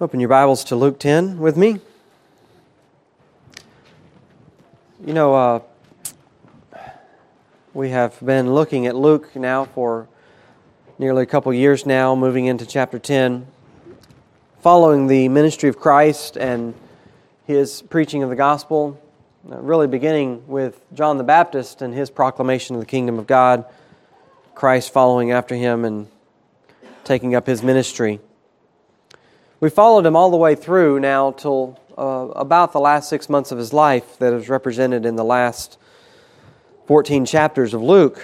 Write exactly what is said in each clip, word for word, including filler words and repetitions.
Open your Bibles to Luke ten with me. You know, uh, we have been looking at Luke now for nearly a couple years now, moving into chapter ten, following the ministry of Christ and His preaching of the gospel, uh, really beginning with John the Baptist and his proclamation of the kingdom of God, Christ following after him and taking up his ministry. We followed him all the way through now till uh, about the last six months of his life that is represented in the last fourteen chapters of Luke.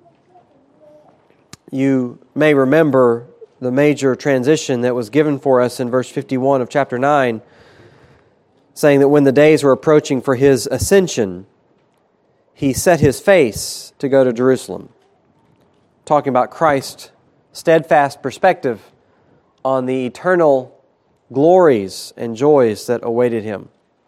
You may remember the major transition that was given for us in verse fifty-one of chapter nine, saying that when the days were approaching for his ascension, he set his face to go to Jerusalem. Talking about Christ's steadfast perspective on the eternal glories and joys that awaited him.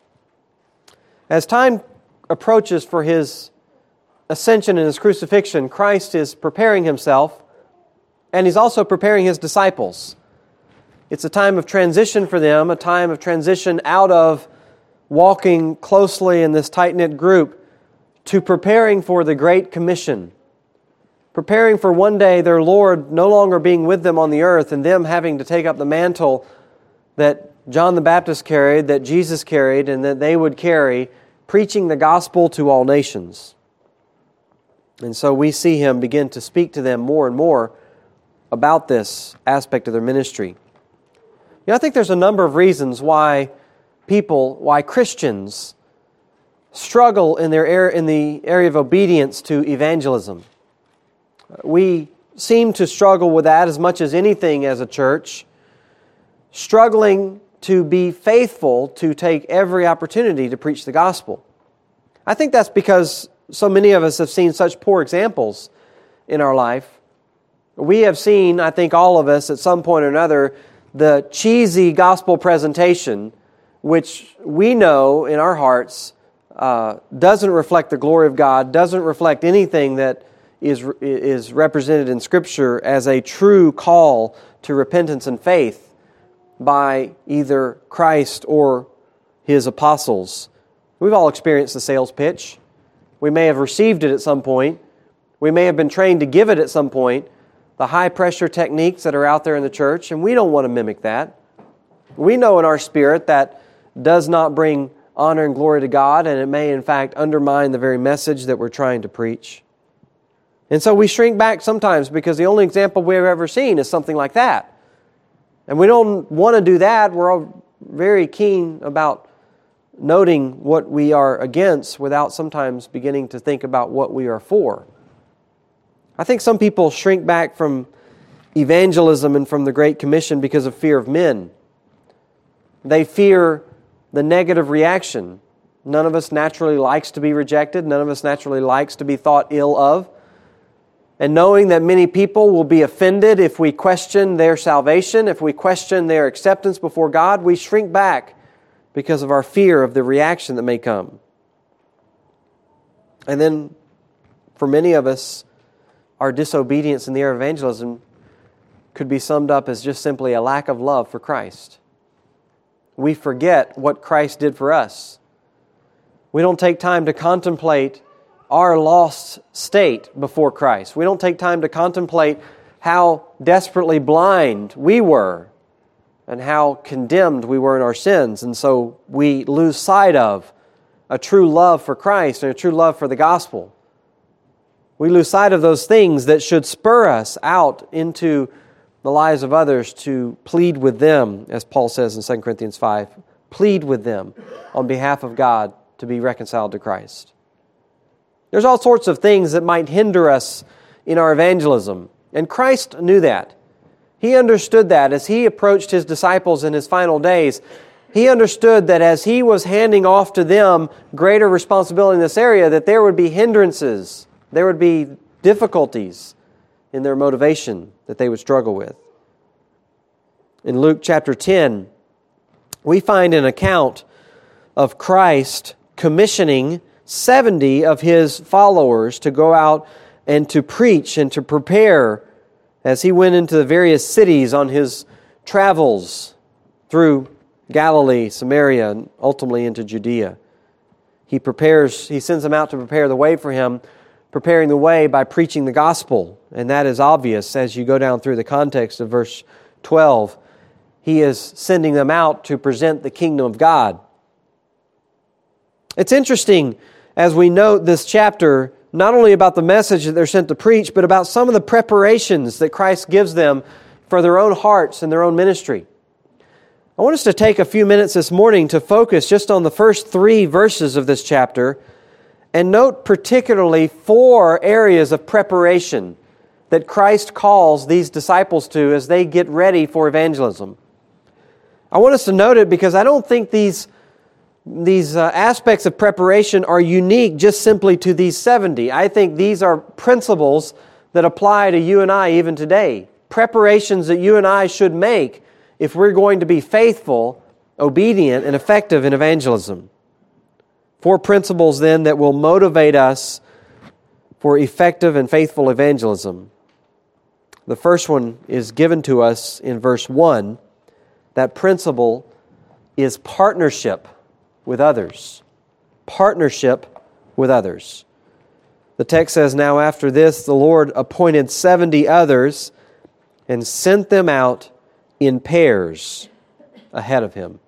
As time approaches for his ascension and his crucifixion, Christ is preparing himself, and he's also preparing his disciples. It's a time of transition for them, a time of transition out of walking closely in this tight-knit group to preparing for the Great Commission, preparing for one day their Lord no longer being with them on the earth and them having to take up the mantle that John the Baptist carried, that Jesus carried, and that they would carry, preaching the gospel to all nations. And so we see him begin to speak to them more and more about this aspect of their ministry. You know, I think there's a number of reasons why people, why Christians struggle in their er- in the area of obedience to evangelism. We seem to struggle with that as much as anything as a church, struggling to be faithful to take every opportunity to preach the gospel. I think that's because so many of us have seen such poor examples in our life. We have seen, I think all of us at some point or another, the cheesy gospel presentation, which we know in our hearts uh, doesn't reflect the glory of God, doesn't reflect anything that is is represented in Scripture as a true call to repentance and faith by either Christ or His apostles. We've all experienced the sales pitch. We may have received it at some point. We may have been trained to give it at some point. The high-pressure techniques that are out there in the church, and we don't want to mimic that. We know in our spirit that does not bring honor and glory to God, and it may in fact undermine the very message that we're trying to preach. And so we shrink back sometimes because the only example we've ever seen is something like that. And we don't want to do that. We're all very keen about noting what we are against without sometimes beginning to think about what we are for. I think some people shrink back from evangelism and from the Great Commission because of fear of men. They fear the negative reaction. None of us naturally likes to be rejected. None of us naturally likes to be thought ill of. And knowing that many people will be offended if we question their salvation, if we question their acceptance before God, we shrink back because of our fear of the reaction that may come. And then, for many of us, our disobedience in the area of evangelism could be summed up as just simply a lack of love for Christ. We forget what Christ did for us. We don't take time to contemplate our lost state before Christ. We don't take time to contemplate how desperately blind we were and how condemned we were in our sins. And so we lose sight of a true love for Christ and a true love for the gospel. We lose sight of those things that should spur us out into the lives of others to plead with them, as Paul says in Second Corinthians five, plead with them on behalf of God to be reconciled to Christ. There's all sorts of things that might hinder us in our evangelism, and Christ knew that. He understood that as He approached His disciples in His final days. He understood that as He was handing off to them greater responsibility in this area, that there would be hindrances, there would be difficulties in their motivation that they would struggle with. In Luke chapter ten, we find an account of Christ commissioning seventy of His followers to go out and to preach and to prepare as He went into the various cities on His travels through Galilee, Samaria, and ultimately into Judea. He prepares, he sends them out to prepare the way for him, preparing the way by preaching the gospel. And that is obvious as you go down through the context of verse twelve. He is sending them out to present the kingdom of God. It's interesting as we note this chapter, not only about the message that they're sent to preach, but about some of the preparations that Christ gives them for their own hearts and their own ministry. I want us to take a few minutes this morning to focus just on the first three verses of this chapter and note particularly four areas of preparation that Christ calls these disciples to as they get ready for evangelism. I want us to note it because I don't think these, these uh, aspects of preparation are unique just simply to these seventy. I think these are principles that apply to you and I even today. Preparations that you and I should make if we're going to be faithful, obedient, and effective in evangelism. Four principles then that will motivate us for effective and faithful evangelism. The first one is given to us in verse one. That principle is partnership with others. Partnership with others. The text says, "Now after this, the Lord appointed seventy others and sent them out in pairs ahead of Him."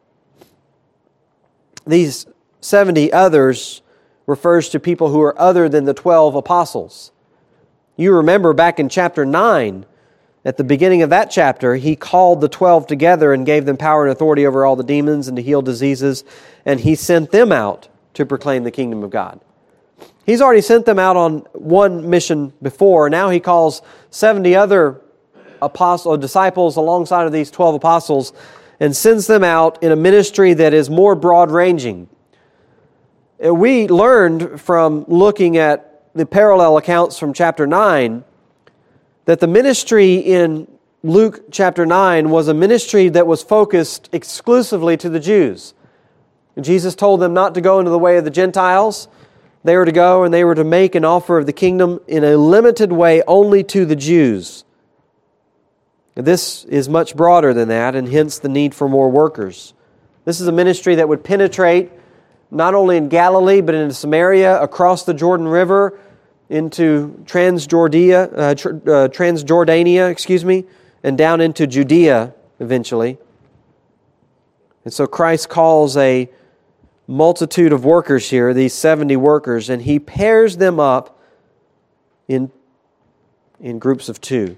These seventy others refers to people who are other than the twelve apostles. You remember back in chapter nine, at the beginning of that chapter, He called the twelve together and gave them power and authority over all the demons and to heal diseases, and He sent them out to proclaim the kingdom of God. He's already sent them out on one mission before. Now He calls seventy other apostles, disciples alongside of these twelve apostles and sends them out in a ministry that is more broad-ranging. We learned from looking at the parallel accounts from chapter nine that the ministry in Luke chapter nine was a ministry that was focused exclusively to the Jews. Jesus told them not to go into the way of the Gentiles. They were to go and they were to make an offer of the kingdom in a limited way only to the Jews. This is much broader than that, and hence the need for more workers. This is a ministry that would penetrate not only in Galilee, but into Samaria, across the Jordan River, into Transjordia, uh, tr- uh, Transjordania, excuse me, and down into Judea eventually. And so Christ calls a multitude of workers here, these seventy workers, and He pairs them up in, in groups of two.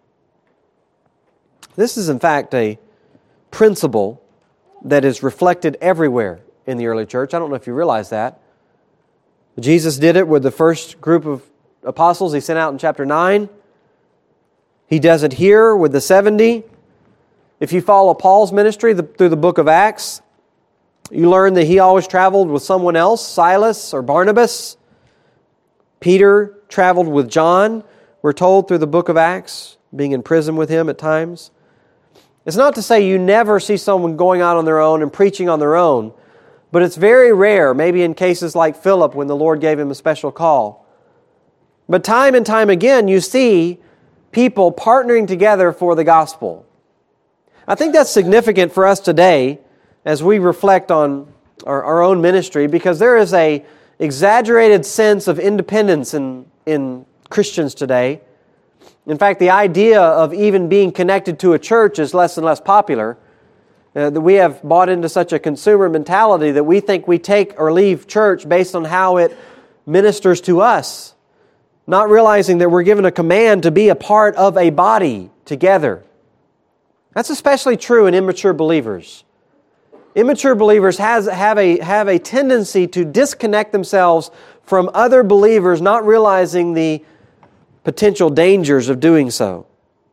This is in fact a principle that is reflected everywhere in the early church. I don't know if you realize that. Jesus did it with the first group of apostles He sent out in chapter nine. He does it here with the seventy. If you follow Paul's ministry through the book of Acts, you learn that he always traveled with someone else, Silas or Barnabas. Peter traveled with John, we're told through the book of Acts, being in prison with him at times. It's not to say you never see someone going out on their own and preaching on their own, but it's very rare, maybe in cases like Philip when the Lord gave him a special call. But time and time again, you see people partnering together for the gospel. I think that's significant for us today as we reflect on our, our own ministry, because there is a exaggerated sense of independence in, in Christians today. In fact, the idea of even being connected to a church is less and less popular. Uh, that we have bought into such a consumer mentality that we think we take or leave church based on how it ministers to us, not realizing that we're given a command to be a part of a body together. That's especially true in immature believers. Immature believers has, have, a, have a tendency to disconnect themselves from other believers, not realizing the potential dangers of doing so.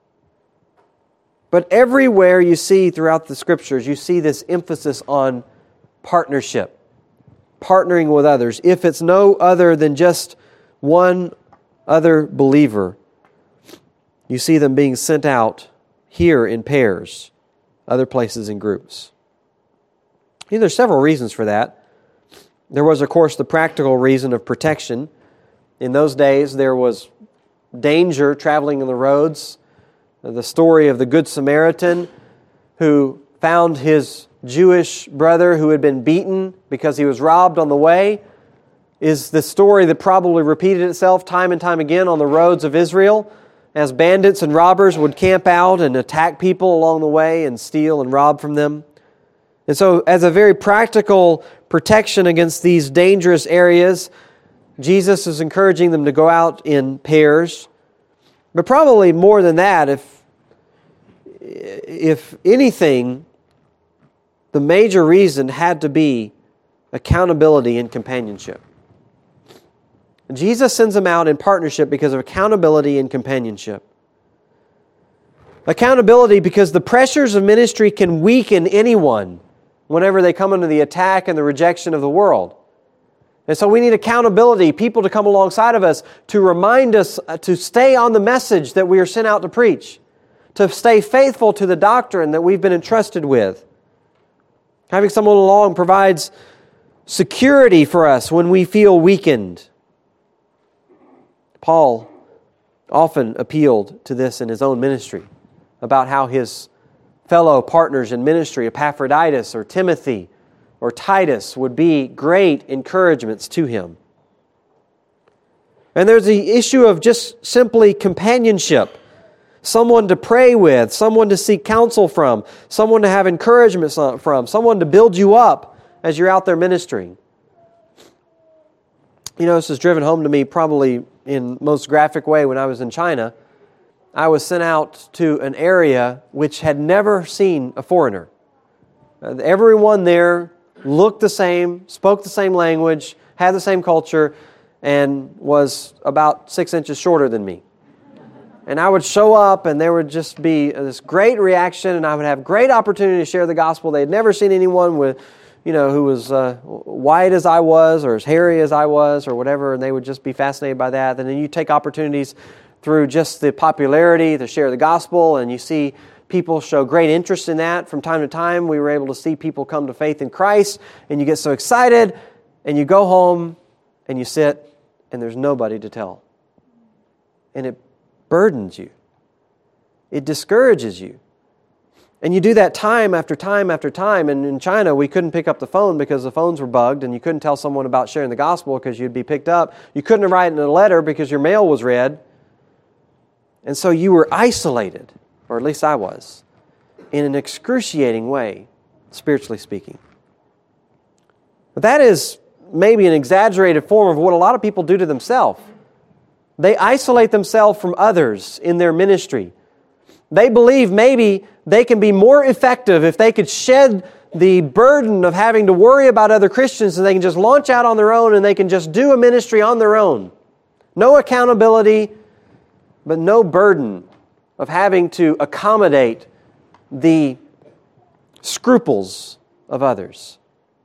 But everywhere you see throughout the Scriptures, you see this emphasis on partnership, partnering with others. If it's no other than just one other believer, you see them being sent out here in pairs, other places in groups. You know, there's several reasons for that. There was, of course, the practical reason of protection. In those days, there was danger traveling on the roads. The story of the Good Samaritan who found his Jewish brother who had been beaten because he was robbed on the way, is the story that probably repeated itself time and time again on the roads of Israel as bandits and robbers would camp out and attack people along the way and steal and rob from them. And so as a very practical protection against these dangerous areas, Jesus is encouraging them to go out in pairs. But probably more than that, if, if anything, the major reason had to be accountability and companionship. Jesus sends them out in partnership because of accountability and companionship. Accountability because the pressures of ministry can weaken anyone whenever they come under the attack and the rejection of the world. And so we need accountability, people to come alongside of us to remind us to stay on the message that we are sent out to preach, to stay faithful to the doctrine that we've been entrusted with. Having someone along provides security for us when we feel weakened. Paul often appealed to this in his own ministry about how his fellow partners in ministry, Epaphroditus or Timothy or Titus, would be great encouragements to him. And there's the issue of just simply companionship. Someone to pray with, someone to seek counsel from, someone to have encouragement from, someone to build you up as you're out there ministering. You know, this is driven home to me probably in most graphic way when I was in China. I was sent out to an area which had never seen a foreigner. Uh, everyone there looked the same, spoke the same language, had the same culture, and was about six inches shorter than me. And I would show up and there would just be this great reaction and I would have great opportunity to share the gospel. They had never seen anyone with, you know, who was uh, white as I was or as hairy as I was or whatever, and they would just be fascinated by that. And then you take opportunities through just the popularity to share the gospel, and you see people show great interest in that. From time to time, we were able to see people come to faith in Christ, and you get so excited, and you go home, and you sit, and there's nobody to tell. And it burdens you. It discourages you. And you do that time after time after time. And in China, we couldn't pick up the phone because the phones were bugged, and you couldn't tell someone about sharing the gospel because you'd be picked up. You couldn't write in a letter because your mail was read. And so you were isolated, or at least I was, in an excruciating way, spiritually speaking. But that is maybe an exaggerated form of what a lot of people do to themselves. They isolate themselves from others in their ministry. They believe maybe they can be more effective if they could shed the burden of having to worry about other Christians, and they can just launch out on their own and they can just do a ministry on their own. No accountability, but no burden of having to accommodate the scruples of others.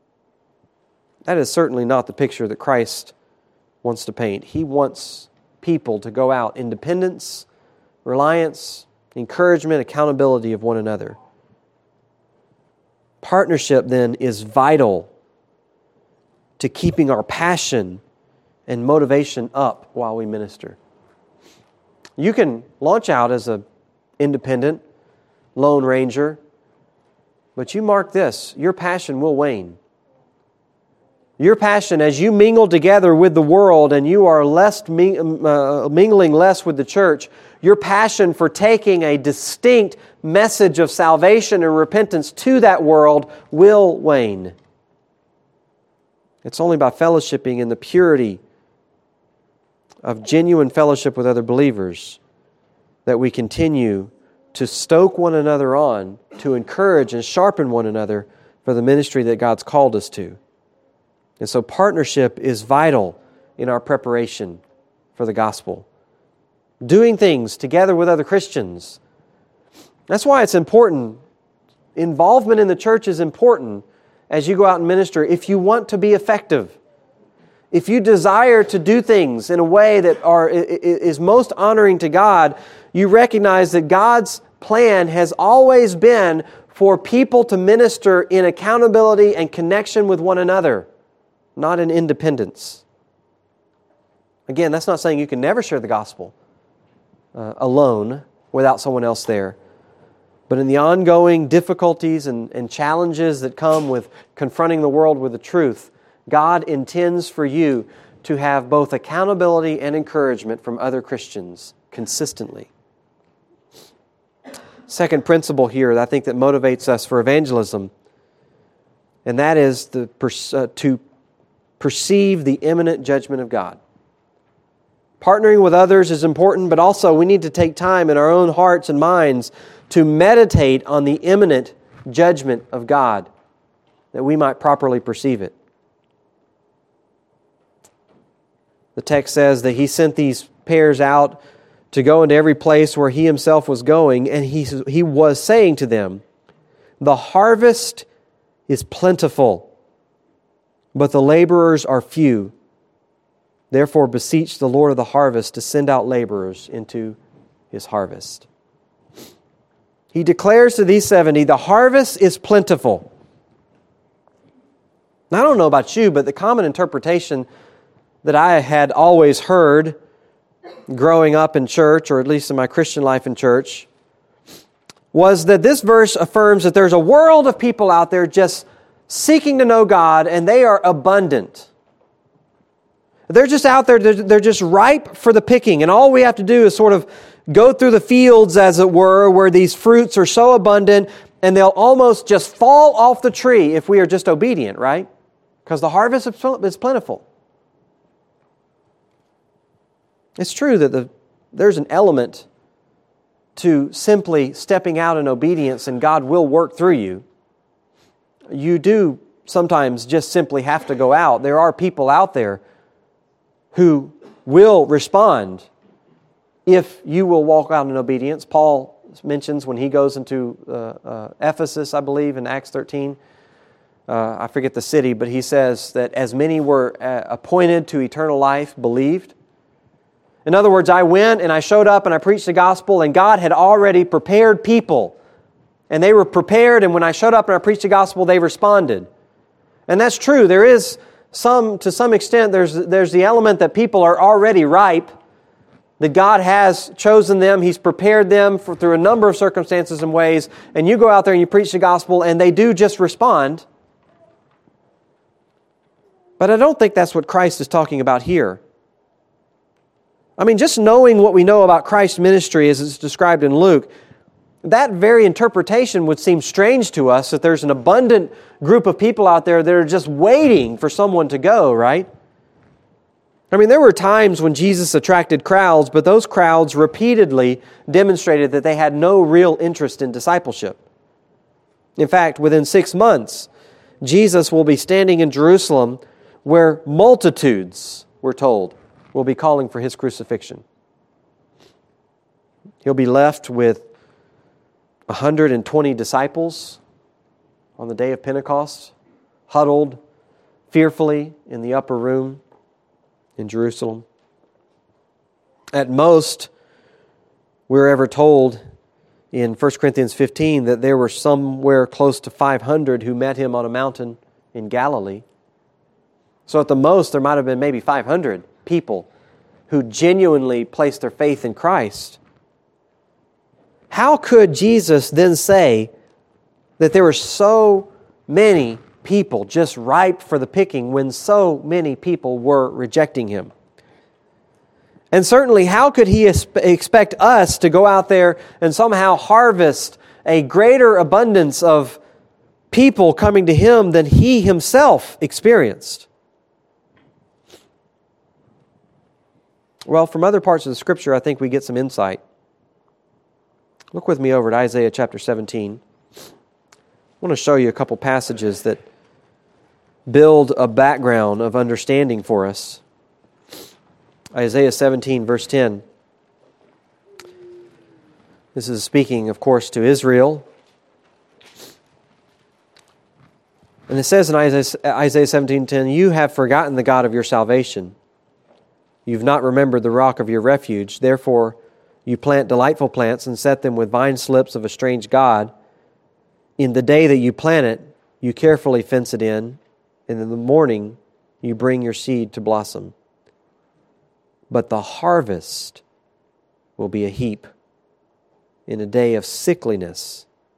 That is certainly not the picture that Christ wants to paint. He wants people to go out in dependence, reliance, encouragement, accountability of one another. Partnership, then, is vital to keeping our passion and motivation up while we minister. You can launch out as an independent, lone ranger, but you mark this, your passion will wane. Your passion, as you mingle together with the world and you are less ming- uh, mingling less with the church, your passion for taking a distinct message of salvation and repentance to that world will wane. It's only by fellowshipping in the purity of genuine fellowship with other believers that we continue to stoke one another on, to encourage and sharpen one another for the ministry that God's called us to. And so partnership is vital in our preparation for the gospel. Doing things together with other Christians. That's why it's important. Involvement in the church is important as you go out and minister if you want to be effective. If you desire to do things in a way that are is most honoring to God, you recognize that God's plan has always been for people to minister in accountability and connection with one another, not in independence. Again, that's not saying you can never share the gospel uh, alone without someone else there. But in the ongoing difficulties and, and challenges that come with confronting the world with the truth, God intends for you to have both accountability and encouragement from other Christians consistently. Second principle here that I think that motivates us for evangelism, and that is the, uh, to perceive the imminent judgment of God. Partnering with others is important, but also we need to take time in our own hearts and minds to meditate on the imminent judgment of God, that we might properly perceive it. The text says that He sent these pairs out to go into every place where He Himself was going, and He, he was saying to them, "The harvest is plentiful, but the laborers are few. Therefore beseech the Lord of the harvest to send out laborers into His harvest." He declares to these seventy, the harvest is plentiful. Now, I don't know about you, but the common interpretation that I had always heard growing up in church, or at least in my Christian life in church, was that this verse affirms that there's a world of people out there just seeking to know God, and they are abundant. They're just out there, they're just ripe for the picking, and all we have to do is sort of go through the fields, as it were, where these fruits are so abundant, and they'll almost just fall off the tree if we are just obedient, right? Because the harvest is plentiful. It's true that the, there's an element to simply stepping out in obedience, and God will work through you. You do sometimes just simply have to go out. There are people out there who will respond if you will walk out in obedience. Paul mentions when he goes into uh, uh, Ephesus, I believe, in Acts thirteen, uh, I forget the city, but he says that as many were uh, appointed to eternal life believed. In other words, I went and I showed up and I preached the gospel, and God had already prepared people. And they were prepared, and when I showed up and I preached the gospel, they responded. And that's true. There is some, to some extent, there's, there's the element that people are already ripe, that God has chosen them, He's prepared them for, through a number of circumstances and ways, and you go out there and you preach the gospel, and they do just respond. But I don't think that's what Christ is talking about here. I mean, just knowing what we know about Christ's ministry as it's described in Luke, that very interpretation would seem strange to us, that there's an abundant group of people out there that are just waiting for someone to go, right? I mean, there were times when Jesus attracted crowds, but those crowds repeatedly demonstrated that they had no real interest in discipleship. In fact, within six months, Jesus will be standing in Jerusalem where multitudes, we're told, will be calling for His crucifixion. He'll be left with one hundred twenty disciples on the day of Pentecost, huddled fearfully in the upper room in Jerusalem. At most, we're ever told in First Corinthians fifteen that there were somewhere close to five hundred who met Him on a mountain in Galilee. So at the most, there might have been maybe five hundred people who genuinely placed their faith in Christ. How could Jesus then say that there were so many people just ripe for the picking when so many people were rejecting Him? And certainly, how could He expect us to go out there and somehow harvest a greater abundance of people coming to Him than He Himself experienced? Well, from other parts of the Scripture, I think we get some insight. Look with me over at Isaiah chapter seventeen. I want to show you a couple passages that build a background of understanding for us. Isaiah seventeen, verse ten. This is speaking, of course, to Israel. And it says in Isaiah seventeen ten, "You have forgotten the God of your salvation. You've not remembered the rock of your refuge. Therefore, you plant delightful plants and set them with vine slips of a strange god. In the day that you plant it, you carefully fence it in, and in the morning you bring your seed to blossom. But the harvest will be a heap in a day of sickliness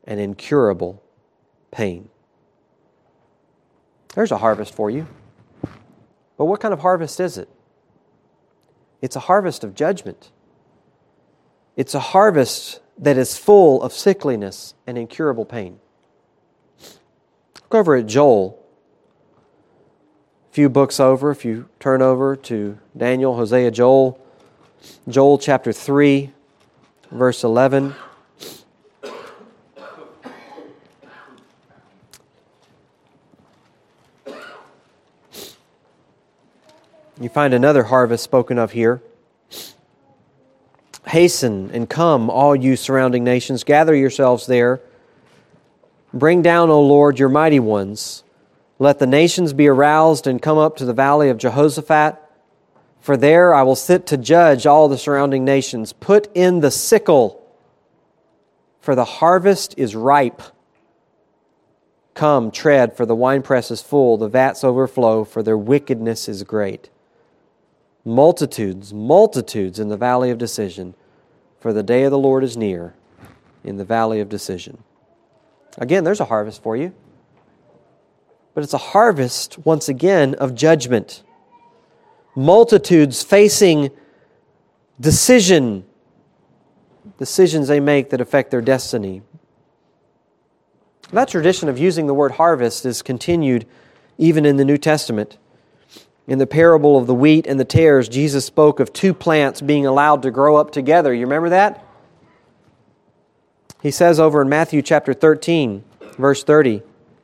and incurable pain. There's a harvest for you. But what kind of harvest is it? It's a harvest of judgment. It's a harvest that is full of sickliness and incurable pain. Look over at Joel. A few books over, if you turn over to Daniel, Hosea, Joel. Joel chapter three, verse eleven. You find another harvest spoken of here. Hasten and come, all you surrounding nations. Gather yourselves there. Bring down, O Lord, your mighty ones. Let the nations be aroused and come up to the valley of Jehoshaphat. For there I will sit to judge all the surrounding nations. Put in the sickle, for the harvest is ripe. Come, tread, for the winepress is full, the vats overflow, for their wickedness is great. Multitudes, multitudes in the valley of decision, for the day of the Lord is near in the valley of decision. Again, there's a harvest for you. But it's a harvest, once again, of judgment. Multitudes facing decision, decisions they make that affect their destiny. That tradition of using the word harvest is continued even in the New Testament. In the parable of the wheat and the tares, Jesus spoke of two plants being allowed to grow up together. You remember that? He says over in Matthew chapter thirteen, verse thirty,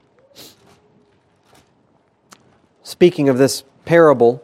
speaking of this parable,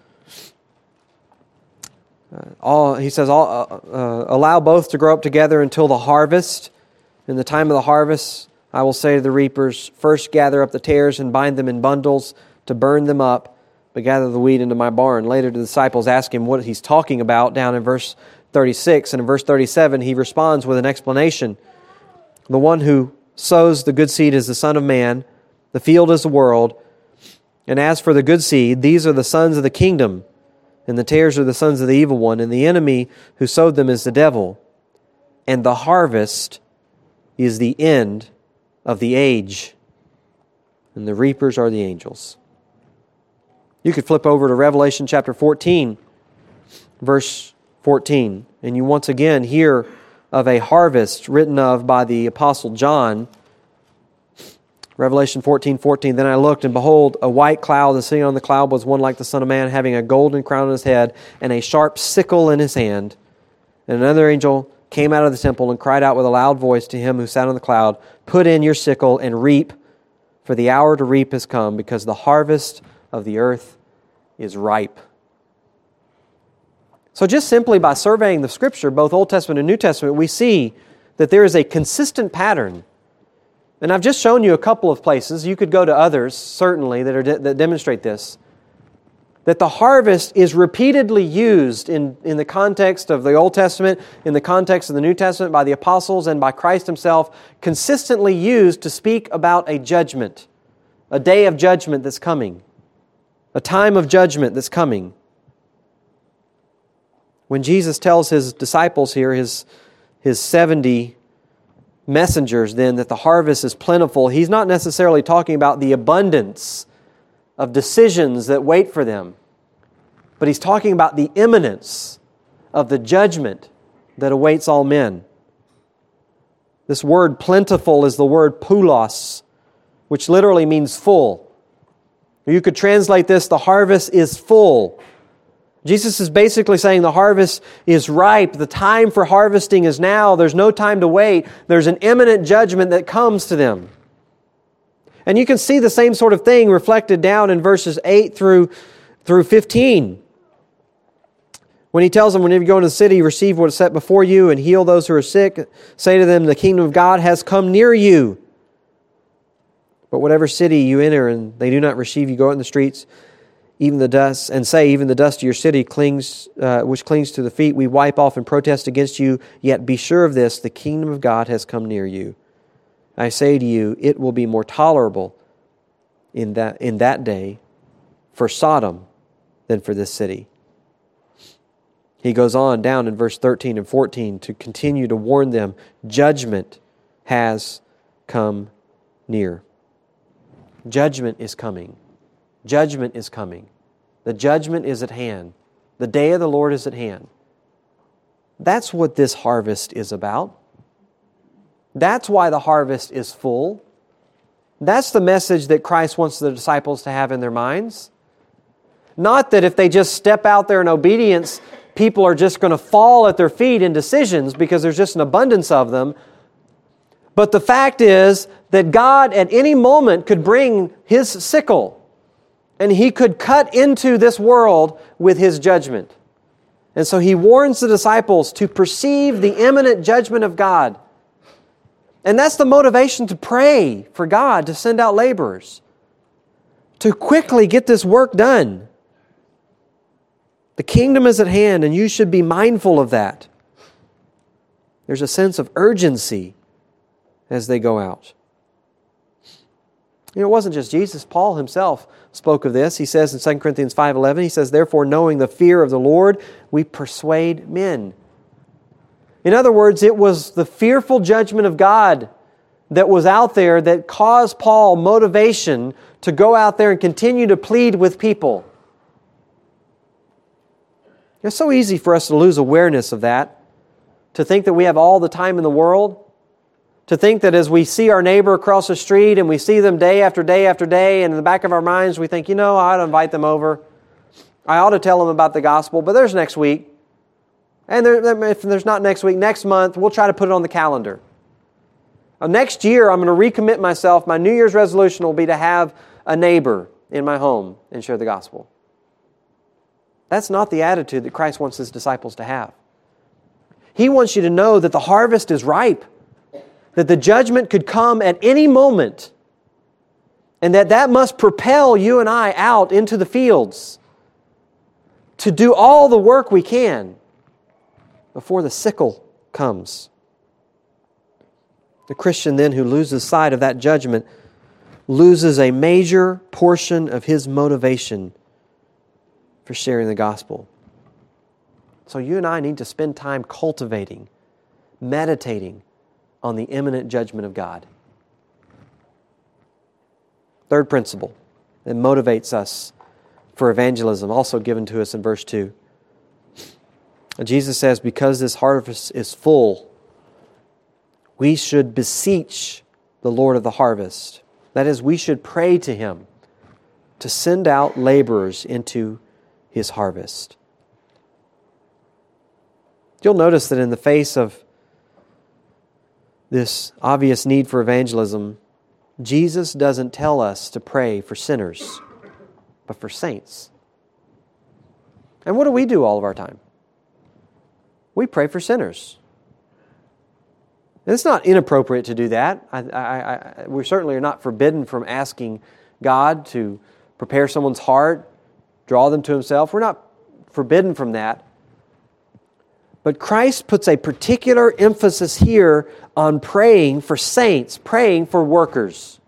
uh, all he says, all, uh, uh, allow both to grow up together until the harvest. In the time of the harvest, I will say to the reapers, first gather up the tares and bind them in bundles to burn them up, but gather the wheat into my barn. Later the disciples ask him what he's talking about down in verse thirty-six. And in verse thirty-seven, he responds with an explanation. The one who sows the good seed is the Son of Man. The field is the world. And as for the good seed, these are the sons of the kingdom. And the tares are the sons of the evil one. And the enemy who sowed them is the devil. And the harvest is the end of the age. And the reapers are the angels. You could flip over to Revelation chapter fourteen, verse fourteen, and you once again hear of a harvest written of by the Apostle John. Revelation fourteen, fourteen, then I looked, and behold, a white cloud, and sitting on the cloud was one like the Son of Man, having a golden crown on his head, and a sharp sickle in his hand. And another angel came out of the temple and cried out with a loud voice to him who sat on the cloud, put in your sickle and reap, for the hour to reap has come, because the harvest of the earth is ripe. So just simply by surveying the Scripture, both Old Testament and New Testament, we see that there is a consistent pattern. And I've just shown you a couple of places. You could go to others, certainly, that, are de- that demonstrate this. That the harvest is repeatedly used in, in the context of the Old Testament, in the context of the New Testament, by the apostles and by Christ Himself, consistently used to speak about a judgment, a day of judgment that's coming. A time of judgment that's coming. When Jesus tells His disciples here, His, his seventy messengers then, that the harvest is plentiful, He's not necessarily talking about the abundance of decisions that wait for them, but He's talking about the imminence of the judgment that awaits all men. This word plentiful is the word poulos, which literally means full. You could translate this, the harvest is full. Jesus is basically saying the harvest is ripe. The time for harvesting is now. There's no time to wait. There's an imminent judgment that comes to them. And you can see the same sort of thing reflected down in verses eight through, through fifteen. When He tells them, whenever you go into the city, receive what is set before you and heal those who are sick. Say to them, the kingdom of God has come near you. But whatever city you enter and they do not receive you, go out in the streets, even the dust, and say, even the dust of your city clings, uh, which clings to the feet, we wipe off and protest against you. Yet be sure of this, the kingdom of God has come near you. I say to you, it will be more tolerable in that in that day for Sodom than for this city. He goes on down in verse thirteen and fourteen to continue to warn them, judgment has come near. Judgment is coming. Judgment is coming. The judgment is at hand. The day of the Lord is at hand. That's what this harvest is about. That's why the harvest is full. That's the message that Christ wants the disciples to have in their minds. Not that if they just step out there in obedience, people are just going to fall at their feet in decisions because there's just an abundance of them. But the fact is that God at any moment could bring His sickle and He could cut into this world with His judgment. And so He warns the disciples to perceive the imminent judgment of God. And that's the motivation to pray for God to send out laborers, to quickly get this work done. The kingdom is at hand, and you should be mindful of that. There's a sense of urgency as they go out. You know, it wasn't just Jesus. Paul himself spoke of this. He says in Second Corinthians five eleven, he says, "Therefore, knowing the fear of the Lord, we persuade men." In other words, it was the fearful judgment of God that was out there that caused Paul motivation to go out there and continue to plead with people. It's so easy for us to lose awareness of that, to think that we have all the time in the world, to think that as we see our neighbor across the street and we see them day after day after day, and in the back of our minds we think, you know, I ought to invite them over. I ought to tell them about the gospel, but there's next week. And there, if there's not next week, next month, we'll try to put it on the calendar. Uh, next year, I'm going to recommit myself. My New Year's resolution will be to have a neighbor in my home and share the gospel. That's not the attitude that Christ wants His disciples to have. He wants you to know that the harvest is ripe, that the judgment could come at any moment, and that that must propel you and I out into the fields to do all the work we can before the sickle comes. The Christian then who loses sight of that judgment loses a major portion of his motivation for sharing the gospel. So you and I need to spend time cultivating, meditating on the imminent judgment of God. Third principle that motivates us for evangelism, also given to us in verse two. Jesus says, because this harvest is full, we should beseech the Lord of the harvest. That is, we should pray to Him to send out laborers into His harvest. You'll notice that in the face of this obvious need for evangelism, Jesus doesn't tell us to pray for sinners, but for saints. And what do we do all of our time? We pray for sinners. And it's not inappropriate to do that. I, I, I, we certainly are not forbidden from asking God to prepare someone's heart, draw them to Himself. We're not forbidden from that. But Christ puts a particular emphasis here on praying for saints, praying for workers.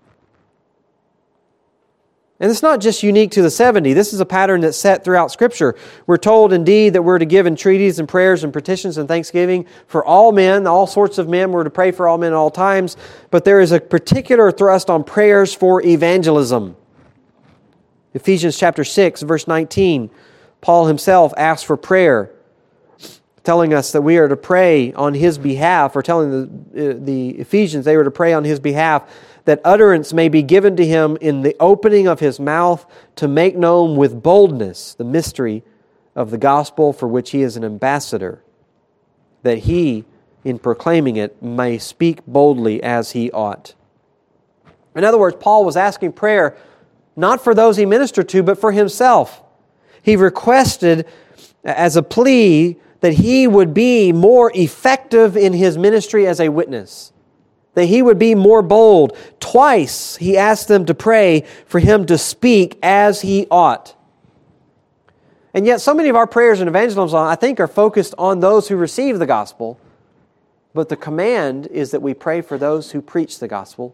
And it's not just unique to the seventy. This is a pattern that's set throughout Scripture. We're told indeed that we're to give entreaties and prayers and petitions and thanksgiving for all men, all sorts of men. We're to pray for all men at all times. But there is a particular thrust on prayers for evangelism. Ephesians chapter six, verse nineteen, Paul himself asks for prayer, telling us that we are to pray on his behalf, or telling the, the Ephesians they were to pray on his behalf, that utterance may be given to him in the opening of his mouth to make known with boldness the mystery of the gospel for which he is an ambassador, that he, in proclaiming it, may speak boldly as he ought. In other words, Paul was asking prayer not for those he ministered to, but for himself. He requested as a plea that he would be more effective in his ministry as a witness, that he would be more bold. Twice he asked them to pray for him to speak as he ought. And yet so many of our prayers and evangelism, I think, are focused on those who receive the gospel, but the command is that we pray for those who preach the gospel.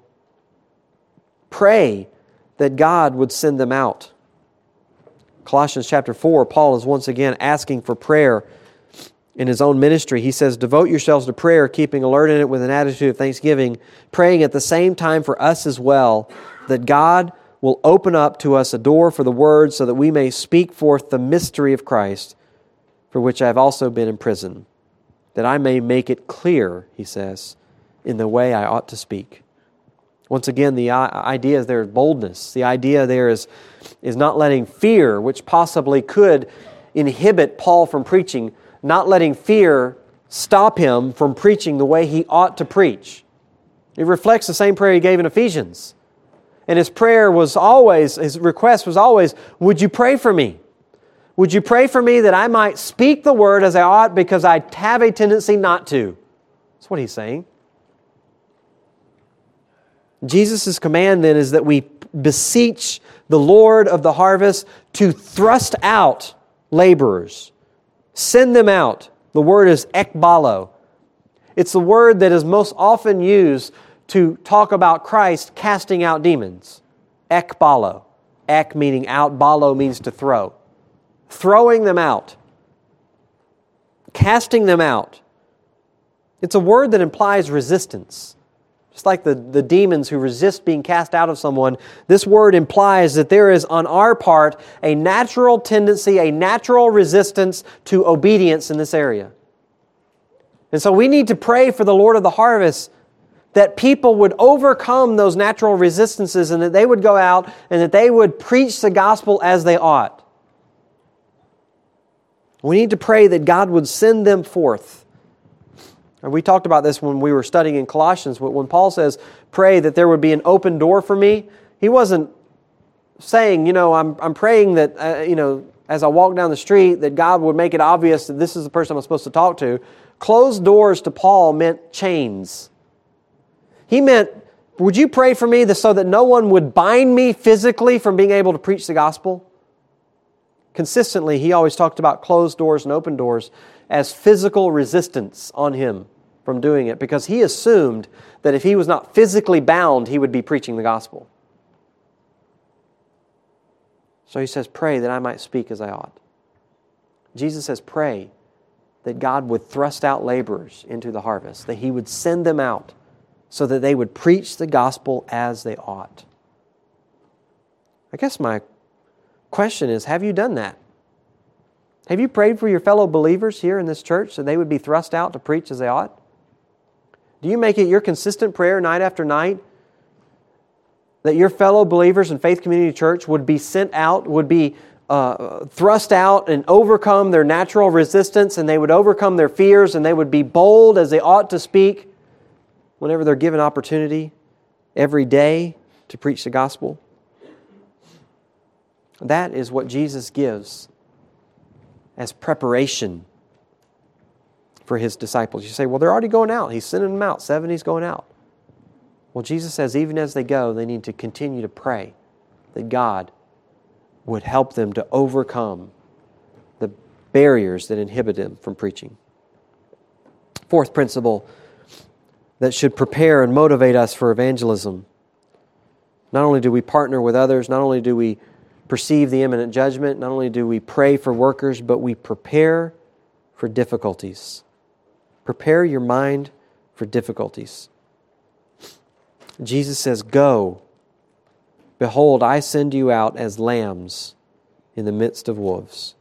Pray that God would send them out. Colossians chapter four, Paul is once again asking for prayer in his own ministry, he says, devote yourselves to prayer, keeping alert in it with an attitude of thanksgiving, praying at the same time for us as well, that God will open up to us a door for the Word so that we may speak forth the mystery of Christ, for which I have also been in prison, that I may make it clear, he says, in the way I ought to speak. Once again, the idea is there is boldness. The idea there is, is not letting fear, which possibly could inhibit Paul from preaching, not letting fear stop him from preaching the way he ought to preach. It reflects the same prayer he gave in Ephesians. And his prayer was always, his request was always, would you pray for me? Would you pray for me that I might speak the word as I ought because I have a tendency not to? That's what he's saying. Jesus' command then is that we beseech the Lord of the harvest to thrust out laborers. Send them out. The word is ekbalo. It's the word that is most often used to talk about Christ casting out demons. Ekbalo. Ek meaning out, balo means to throw. Throwing them out. Casting them out. It's a word that implies resistance. Just like the, the demons who resist being cast out of someone, this word implies that there is on our part a natural tendency, a natural resistance to obedience in this area. And so we need to pray for the Lord of the harvest that people would overcome those natural resistances and that they would go out and that they would preach the gospel as they ought. We need to pray that God would send them forth. And we talked about this when we were studying in Colossians. When Paul says, pray that there would be an open door for me, he wasn't saying, you know, I'm I'm praying that, uh, you know, as I walk down the street, that God would make it obvious that this is the person I'm supposed to talk to. Closed doors to Paul meant chains. He meant, would you pray for me so that no one would bind me physically from being able to preach the gospel? Consistently, he always talked about closed doors and open doors as physical resistance on him from doing it, because he assumed that if he was not physically bound, he would be preaching the gospel. So he says, pray that I might speak as I ought. Jesus says, pray that God would thrust out laborers into the harvest, that He would send them out so that they would preach the gospel as they ought. I guess my question is, have you done that? Have you prayed for your fellow believers here in this church so they would be thrust out to preach as they ought? Do you make it your consistent prayer night after night that your fellow believers in Faith Community Church would be sent out, would be uh, thrust out and overcome their natural resistance, and they would overcome their fears, and they would be bold as they ought to speak whenever they're given opportunity every day to preach the gospel? That is what Jesus gives as preparation for His disciples. You say, well, they're already going out. He's sending them out. seventy's going out. Well, Jesus says even as they go, they need to continue to pray that God would help them to overcome the barriers that inhibit them from preaching. Fourth principle that should prepare and motivate us for evangelism. Not only do we partner with others, not only do we perceive the imminent judgment, not only do we pray for workers, but we prepare for difficulties. Prepare your mind for difficulties. Jesus says, go. Behold, I send you out as lambs in the midst of wolves.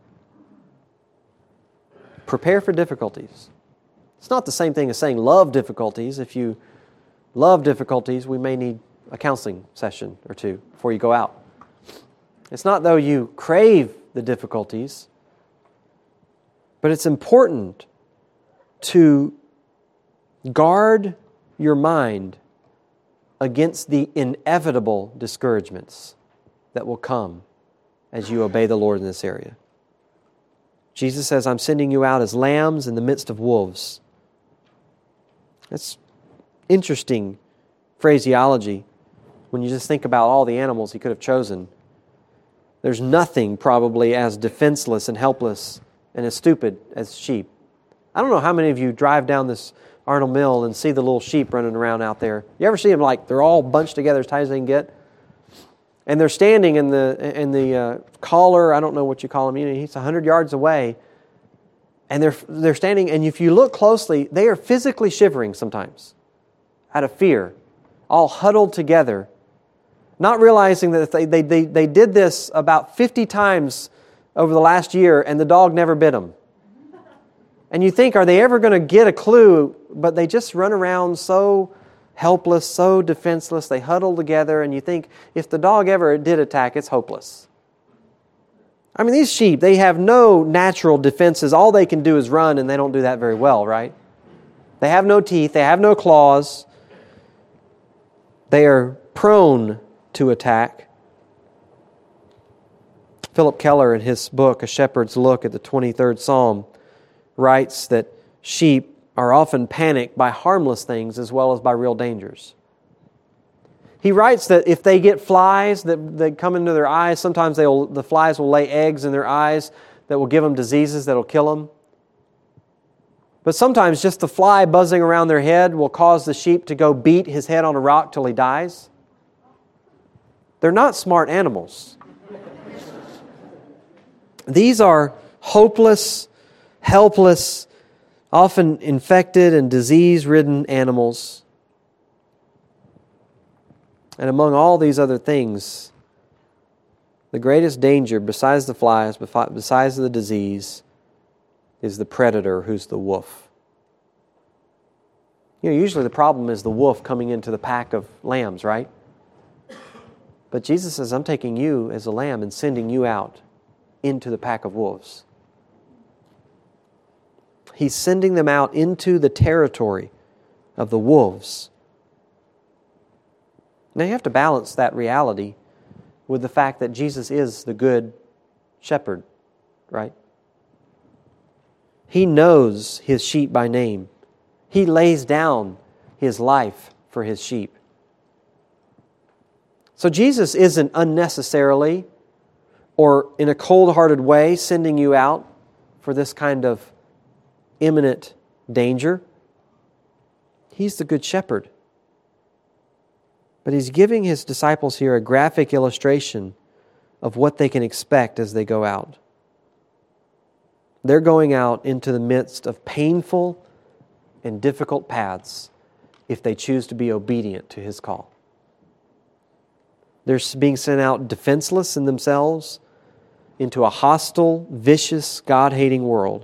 Prepare for difficulties. It's not the same thing as saying love difficulties. If you love difficulties, we may need a counseling session or two before you go out. It's not though you crave the difficulties, but it's important to guard your mind against the inevitable discouragements that will come as you obey the Lord in this area. Jesus says, I'm sending you out as lambs in the midst of wolves. That's interesting phraseology when you just think about all the animals He could have chosen. There's nothing probably as defenseless and helpless and as stupid as sheep. I don't know how many of you drive down this Arnold Mill and see the little sheep running around out there. You ever see them like they're all bunched together as tight as they can get? And they're standing in the in the uh, collar, I don't know what you call them, you know, he's one hundred yards away. And they're, they're standing, and if you look closely, they are physically shivering sometimes out of fear, all huddled together, not realizing that they, they, they, they did this about fifty times over the last year, and the dog never bit them. And you think, are they ever going to get a clue? But they just run around so helpless, so defenseless. They huddle together, and you think, if the dog ever did attack, it's hopeless. I mean, these sheep, they have no natural defenses. All they can do is run, and they don't do that very well, right? They have no teeth. They have no claws. They are prone to attack. Philip Keller, in his book, A Shepherd's Look at the twenty-third Psalm, writes that sheep are often panicked by harmless things as well as by real dangers. He writes that if they get flies that, that come into their eyes, sometimes they will, the flies will lay eggs in their eyes that will give them diseases that will kill them. But sometimes just the fly buzzing around their head will cause the sheep to go beat his head on a rock till he dies. They're not smart animals. These are hopeless, helpless, often infected and disease-ridden animals. And among all these other things, the greatest danger besides the flies, besides the disease, is the predator, who's the wolf. You know, usually the problem is the wolf coming into the pack of lambs, right? But Jesus says, I'm taking you as a lamb and sending you out into the pack of wolves. He's sending them out into the territory of the wolves. Now you have to balance that reality with the fact that Jesus is the good shepherd, right? He knows his sheep by name. He lays down his life for his sheep. So Jesus isn't unnecessarily or in a cold-hearted way sending you out for this kind of imminent danger. He's the good shepherd. But he's giving his disciples here a graphic illustration of what they can expect as they go out. They're going out into the midst of painful and difficult paths if they choose to be obedient to his call. They're being sent out defenseless in themselves into a hostile, vicious, God-hating world.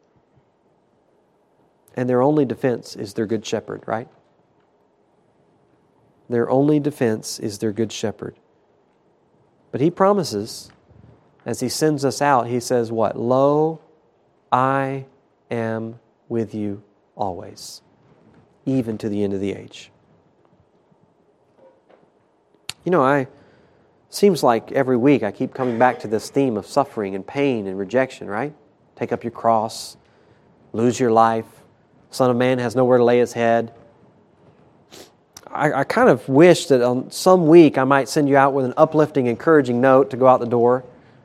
And their only defense is their good shepherd, right? Their only defense is their good shepherd. But he promises, as he sends us out, he says what? Lo, I am with you always, even to the end of the age. You know, I seems like every week I keep coming back to this theme of suffering and pain and rejection, right? Take up your cross, lose your life. Son of Man has nowhere to lay his head. I, I kind of wish that on some week I might send you out with an uplifting, encouraging note to go out the door.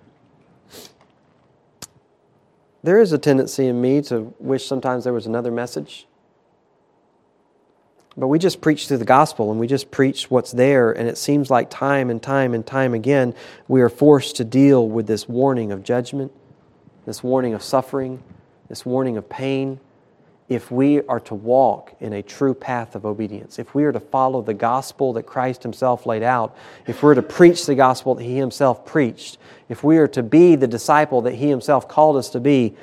There is a tendency in me to wish sometimes there was another message. But we just preach through the gospel and we just preach what's there, and it seems like time and time and time again we are forced to deal with this warning of judgment, this warning of suffering, this warning of pain. If we are to walk in a true path of obedience, if we are to follow the gospel that Christ himself laid out, if we're to preach the gospel that he himself preached, if we are to be the disciple that he himself called us to be,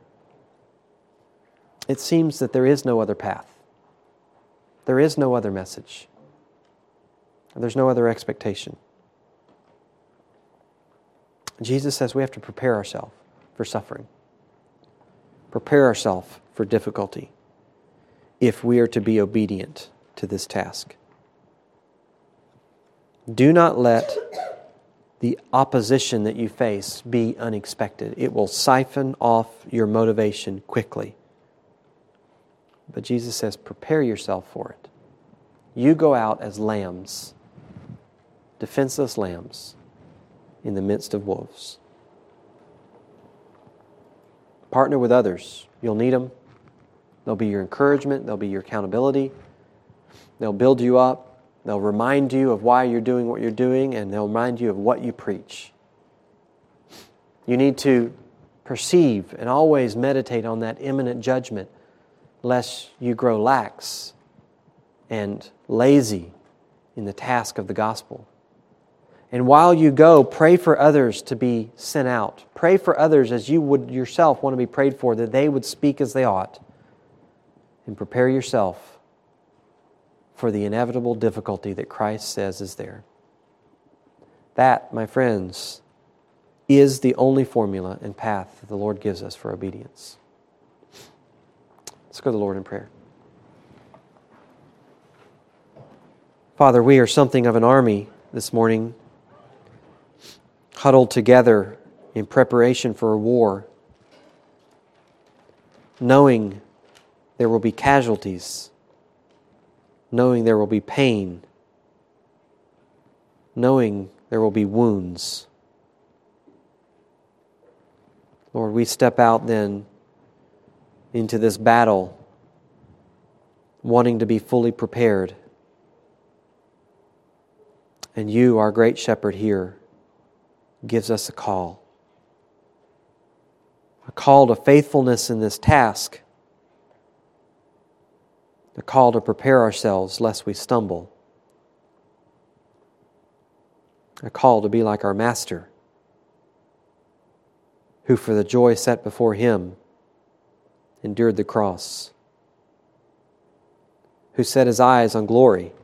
it seems that there is no other path. There is no other message. There's no other expectation. Jesus says we have to prepare ourselves for suffering. Prepare ourselves for difficulty if we are to be obedient to this task. Do not let the opposition that you face be unexpected. It will siphon off your motivation quickly. But Jesus says, prepare yourself for it. You go out as lambs, defenseless lambs, in the midst of wolves. Partner with others. You'll need them. They'll be your encouragement. They'll be your accountability. They'll build you up. They'll remind you of why you're doing what you're doing, and they'll remind you of what you preach. You need to perceive and always meditate on that imminent judgment, lest you grow lax and lazy in the task of the gospel. And while you go, pray for others to be sent out. Pray for others as you would yourself want to be prayed for, that they would speak as they ought. And prepare yourself for the inevitable difficulty that Christ says is there. That, my friends, is the only formula and path that the Lord gives us for obedience. Let's go to the Lord in prayer. Father, we are something of an army this morning, huddled together in preparation for a war, knowing there will be casualties, knowing there will be pain, knowing there will be wounds. Lord, we step out then into this battle wanting to be fully prepared. And you, our great shepherd here, gives us a call. A call to faithfulness in this task. A call to prepare ourselves lest we stumble. A call to be like our Master, who for the joy set before Him endured the cross, who set His eyes on glory,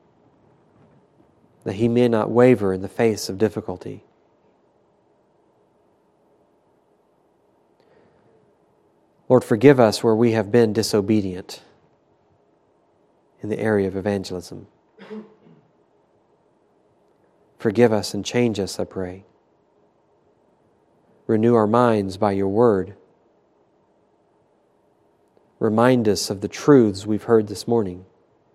that He may not waver in the face of difficulty. Lord, forgive us where we have been disobedient in the area of evangelism. Forgive us and change us, I pray. Renew our minds by your word. Remind us of the truths we've heard this morning,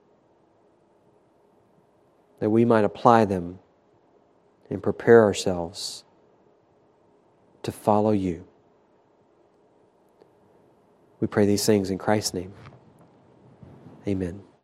that we might apply them and prepare ourselves to follow you. We pray these things in Christ's name. Amen.